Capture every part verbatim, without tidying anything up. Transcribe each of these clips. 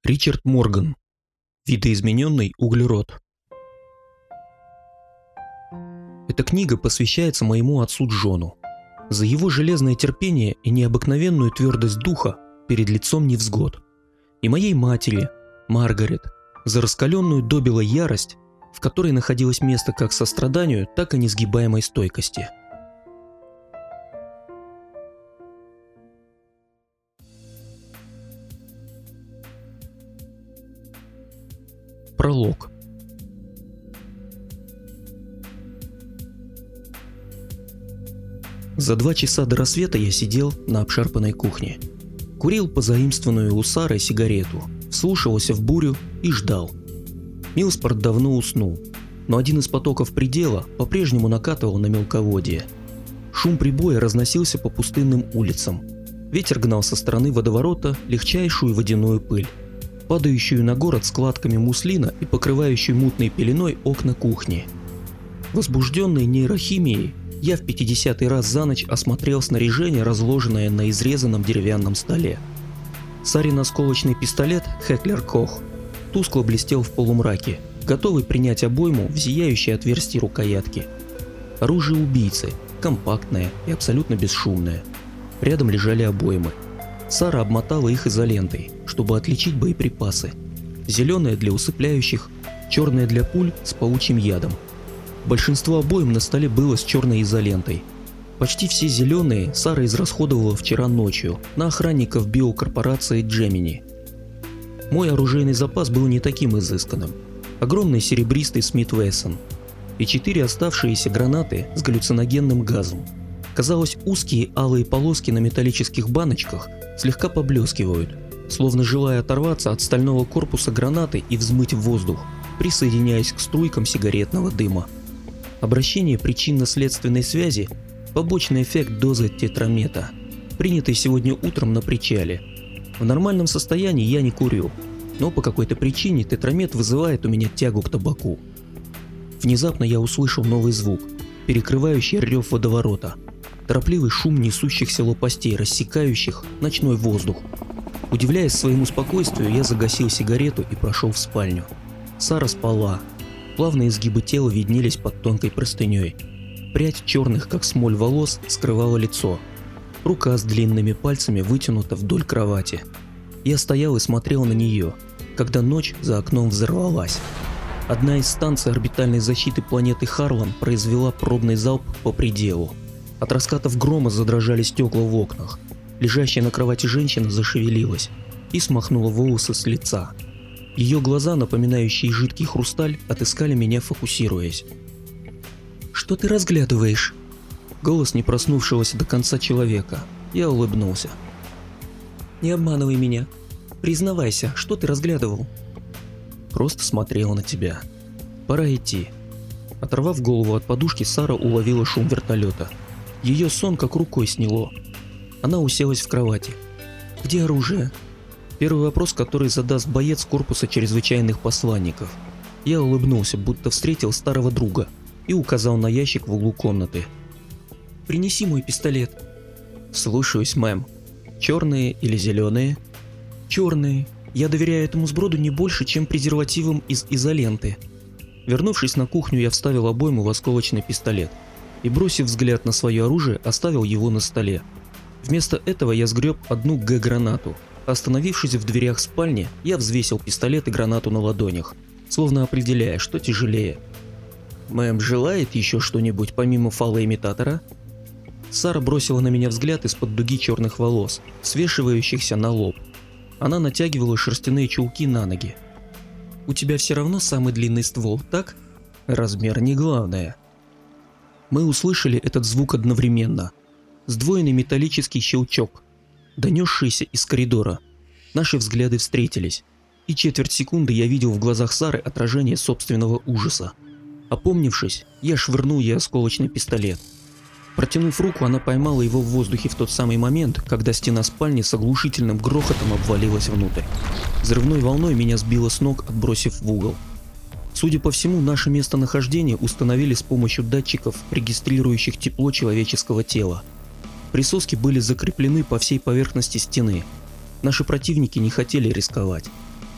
Ричард Морган. Видоизмененный углерод. Эта книга посвящается моему отцу Джону. За его железное терпение и необыкновенную твердость духа перед лицом невзгод. И моей матери, Маргарет, за раскаленную добело ярость, в которой находилось место как состраданию, так и несгибаемой стойкости. Пролог. За два часа до рассвета я сидел на обшарпанной кухне. Курил позаимствованную у Сары сигарету, вслушивался в бурю и ждал. Милспорт давно уснул, но один из потоков предела по-прежнему накатывал на мелководье. Шум прибоя разносился по пустынным улицам. Ветер гнал со стороны водоворота легчайшую водяную пыль, падающую на город складками муслина и покрывающую мутной пеленой окна кухни. Возбужденный нейрохимией, я в пятидесятый раз за ночь осмотрел снаряжение, разложенное на изрезанном деревянном столе. Сарин осколочный пистолет Heckler Koch тускло блестел в полумраке, готовый принять обойму в зияющее отверстие рукоятки. Оружие убийцы, компактное и абсолютно бесшумное. Рядом лежали обоймы. Сара обмотала их изолентой, чтобы отличить боеприпасы. Зеленая для усыпляющих, черная для пуль с паучьим ядом. Большинство обоим на столе было с черной изолентой. Почти все зеленые Сара израсходовала вчера ночью на охранников биокорпорации Gemini. Мой оружейный запас был не таким изысканным. Огромный серебристый Смит Вессон и четыре оставшиеся гранаты с галлюциногенным газом. Казалось, узкие алые полоски на металлических баночках слегка поблескивают, словно желая оторваться от стального корпуса гранаты и взмыть в воздух, присоединяясь к струйкам сигаретного дыма. Обращение причинно-следственной связи – побочный эффект дозы тетрамета, принятой сегодня утром на причале. В нормальном состоянии я не курю, но по какой-то причине тетрамет вызывает у меня тягу к табаку. Внезапно я услышал новый звук, перекрывающий рев водоворота. Торопливый шум несущихся лопастей, рассекающих ночной воздух. Удивляясь своему спокойствию, я загасил сигарету и прошел в спальню. Сара спала. Плавные изгибы тела виднелись под тонкой простыней. Прядь черных, как смоль, волос скрывала лицо. Рука с длинными пальцами вытянута вдоль кровати. Я стоял и смотрел на нее, когда ночь за окном взорвалась. Одна из станций орбитальной защиты планеты Харлан произвела пробный залп по пределу. От раскатов грома задрожали стекла в окнах. Лежащая на кровати женщина зашевелилась и смахнула волосы с лица. Ее глаза, напоминающие жидкий хрусталь, отыскали меня, фокусируясь. «Что ты разглядываешь?» Голос не проснувшегося до конца человека. Я улыбнулся. «Не обманывай меня. Признавайся, что ты разглядывал?» «Просто смотрел на тебя. Пора идти». Оторвав голову от подушки, Сара уловила шум вертолета. Ее сон как рукой сняло. Она уселась в кровати. «Где оружие?» Первый вопрос, который задаст боец корпуса чрезвычайных посланников. Я улыбнулся, будто встретил старого друга, и указал на ящик в углу комнаты. «Принеси мой пистолет». «Слушаюсь, мэм. Черные или зеленые?» «Черные. Я доверяю этому сброду не больше, чем презервативам из изоленты». Вернувшись на кухню, я вставил обойму в осколочный пистолет и, бросив взгляд на свое оружие, оставил его на столе. Вместо этого я сгреб одну Г-гранату. Остановившись в дверях спальни, я взвесил пистолет и гранату на ладонях, словно определяя, что тяжелее. «Мэм желает еще что-нибудь помимо фалоимитатора?» Сара бросила на меня взгляд из-под дуги черных волос, свешивающихся на лоб. Она натягивала шерстяные чулки на ноги. «У тебя все равно самый длинный ствол, так?» «Размер не главное». Мы услышали этот звук одновременно. Сдвоенный металлический щелчок, донесшийся из коридора. Наши взгляды встретились, и четверть секунды я видел в глазах Сары отражение собственного ужаса. Опомнившись, я швырнул ей осколочный пистолет. Протянув руку, она поймала его в воздухе в тот самый момент, когда стена спальни с оглушительным грохотом обвалилась внутрь. Взрывной волной меня сбило с ног, отбросив в угол. Судя по всему, наше местонахождение установили с помощью датчиков, регистрирующих тепло человеческого тела. Присоски были закреплены по всей поверхности стены. Наши противники не хотели рисковать.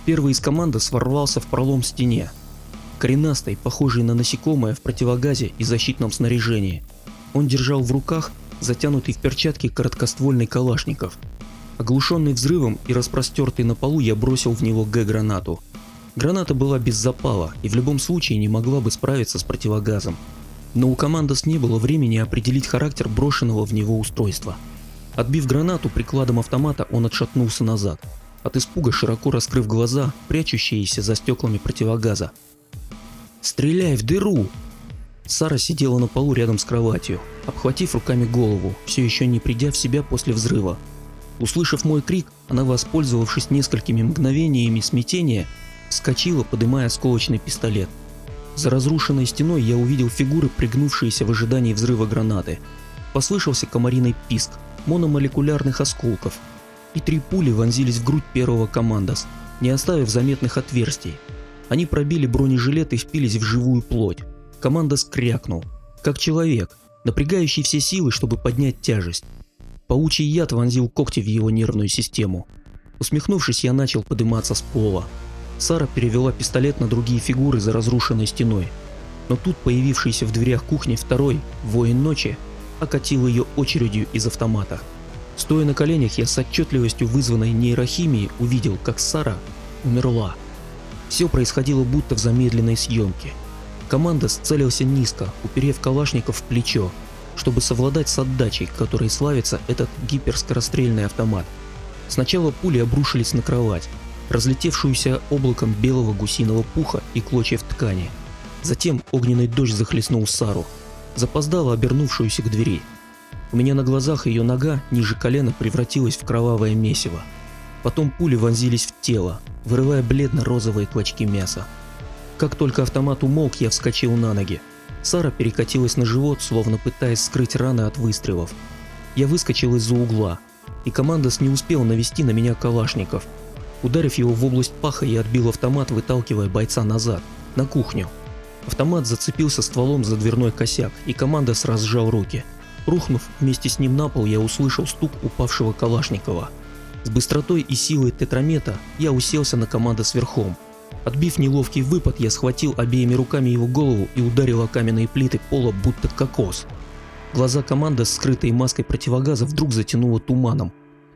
Первый из команды сворвался в пролом в стене. Коренастый, похожий на насекомое в противогазе и защитном снаряжении. Он держал в руках затянутый в перчатки короткоствольный калашников. Оглушенный взрывом и распростертый на полу, я бросил в него Г-гранату. Граната была без запала и в любом случае не могла бы справиться с противогазом. Но у командос не было времени определить характер брошенного в него устройства. Отбив гранату прикладом автомата, он отшатнулся назад, от испуга широко раскрыв глаза, прячущиеся за стеклами противогаза. «Стреляй в дыру!» Сара сидела на полу рядом с кроватью, обхватив руками голову, все еще не придя в себя после взрыва. Услышав мой крик, она, воспользовавшись несколькими мгновениями смятения, вскочила, подымая осколочный пистолет. За разрушенной стеной я увидел фигуры, пригнувшиеся в ожидании взрыва гранаты. Послышался комариный писк мономолекулярных осколков, и три пули вонзились в грудь первого командос, не оставив заметных отверстий. Они пробили бронежилет и впились в живую плоть. Командос крякнул, как человек, напрягающий все силы, чтобы поднять тяжесть. Паучий яд вонзил когти в его нервную систему. Усмехнувшись, я начал подниматься с пола. Сара перевела пистолет на другие фигуры за разрушенной стеной. Но тут появившийся в дверях кухни второй, воин ночи, окатил ее очередью из автомата. Стоя на коленях, я с отчетливостью вызванной нейрохимией увидел, как Сара умерла. Все происходило будто в замедленной съемке. Командос целился низко, уперев калашников в плечо, чтобы совладать с отдачей, которой славится этот гиперскорострельный автомат. Сначала пули обрушились на кровать, разлетевшуюся облаком белого гусиного пуха и клочьев ткани. Затем огненный дождь захлестнул Сару, запоздало обернувшуюся к двери. У меня на глазах ее нога ниже колена превратилась в кровавое месиво. Потом пули вонзились в тело, вырывая бледно-розовые клочки мяса. Как только автомат умолк, я вскочил на ноги. Сара перекатилась на живот, словно пытаясь скрыть раны от выстрелов. Я выскочил из-за угла, и командос не успел навести на меня калашников. Ударив его в область паха, я отбил автомат, выталкивая бойца назад, на кухню. Автомат зацепился стволом за дверной косяк, и командос разжал руки. Рухнув вместе с ним на пол, я услышал стук упавшего Калашникова. С быстротой и силой тетрамета я уселся на командос верхом. Отбив неловкий выпад, я схватил обеими руками его голову и ударил о каменные плиты пола, будто кокос. Глаза командос, скрытые маской противогаза, вдруг затянуло туманом.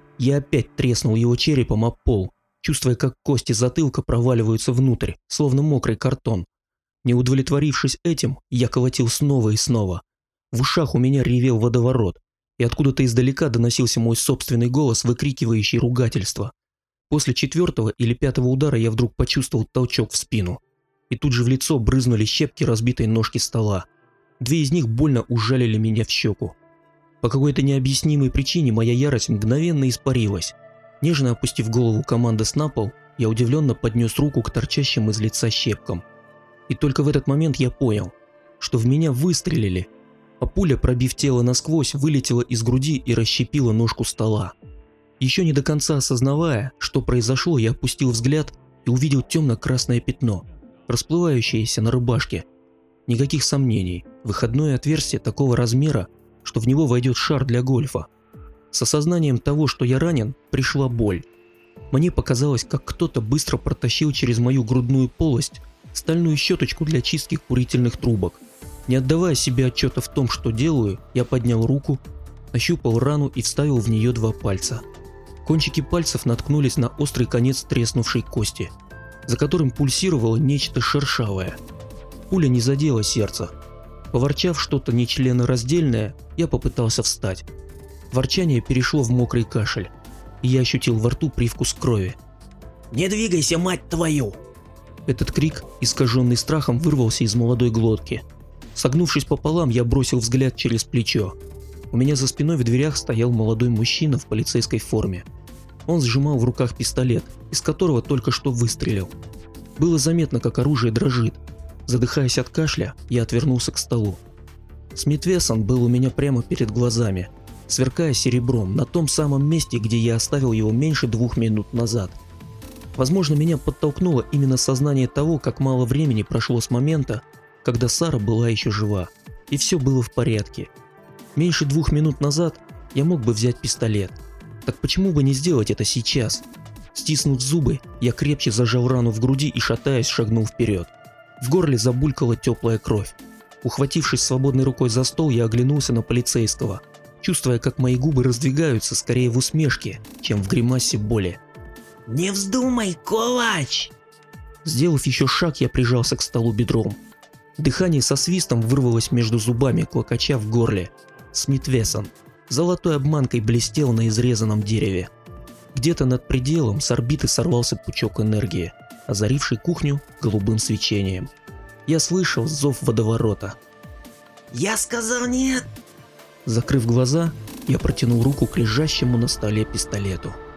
Я опять треснул его черепом об пол, чувствуя, как кости затылка проваливаются внутрь, словно мокрый картон. Не удовлетворившись этим, я колотил снова и снова. В ушах у меня ревел водоворот, и откуда-то издалека доносился мой собственный голос, выкрикивающий ругательство. После четвертого или пятого удара я вдруг почувствовал толчок в спину, и тут же в лицо брызнули щепки разбитой ножки стола. Две из них больно ужалили меня в щеку. По какой-то необъяснимой причине моя ярость мгновенно испарилась. Нежно опустив голову командос на пол, я удивленно поднес руку к торчащим из лица щепкам. И только в этот момент я понял, что в меня выстрелили, а пуля, пробив тело насквозь, вылетела из груди и расщепила ножку стола. Еще не до конца осознавая, что произошло, я опустил взгляд и увидел темно-красное пятно, расплывающееся на рубашке. Никаких сомнений, выходное отверстие такого размера, что в него войдет шар для гольфа. С осознанием того, что я ранен, пришла боль. Мне показалось, как кто-то быстро протащил через мою грудную полость стальную щеточку для чистки курительных трубок. Не отдавая себе отчета в том, что делаю, я поднял руку, нащупал рану и вставил в нее два пальца. Кончики пальцев наткнулись на острый конец треснувшей кости, за которым пульсировало нечто шершавое. Пуля не задела сердце. Поворчав что-то нечленораздельное, я попытался встать. Ворчание перешло в мокрый кашель, и я ощутил во рту привкус крови. «Не двигайся, мать твою!» Этот крик, искаженный страхом, вырвался из молодой глотки. Согнувшись пополам, я бросил взгляд через плечо. У меня за спиной в дверях стоял молодой мужчина в полицейской форме. Он сжимал в руках пистолет, из которого только что выстрелил. Было заметно, как оружие дрожит. Задыхаясь от кашля, я отвернулся к столу. Смит Вессон был у меня прямо перед глазами, сверкая серебром на том самом месте, где я оставил его меньше двух минут назад. Возможно, меня подтолкнуло именно сознание того, как мало времени прошло с момента, когда Сара была еще жива, и все было в порядке. Меньше двух минут назад я мог бы взять пистолет. Так почему бы не сделать это сейчас? Стиснув зубы, я крепче зажал рану в груди и, шатаясь, шагнул вперед. В горле забулькала теплая кровь. Ухватившись свободной рукой за стол, я оглянулся на полицейского, чувствуя, как мои губы раздвигаются скорее в усмешке, чем в гримасе боли. «Не вздумай, Ковач!» Сделав еще шаг, я прижался к столу бедром. Дыхание со свистом вырвалось между зубами, клокоча в горле. Смит Вессон золотой обманкой блестел на изрезанном дереве. Где-то над пределом с орбиты сорвался пучок энергии, озаривший кухню голубым свечением. Я слышал зов водоворота. «Я сказал нет!» Закрыв глаза, я протянул руку к лежащему на столе пистолету.